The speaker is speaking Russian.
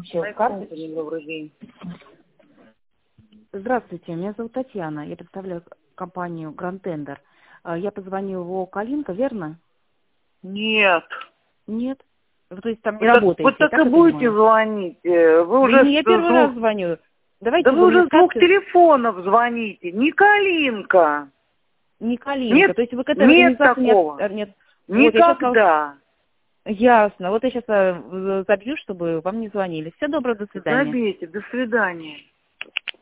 Сейчас карты, добрый день. Здравствуйте, меня зовут Татьяна. Я представляю компанию Grand Tender. Я позвонила в Калинка, верно? Нет. Нет? Вы, то есть там не работаете? Вы так и будете звонить. Вы уже Не, я первый раз звоню. Давайте Да вы уже мне с двух карты. телефонов звоните. Не Калинка. Не Калинка. Нет, То есть вы к этой нет организации такого. нет. Никогда. Ясно. Вот я сейчас забью, чтобы вам не звонили. Всего доброго, до свидания. Забейте. До свидания.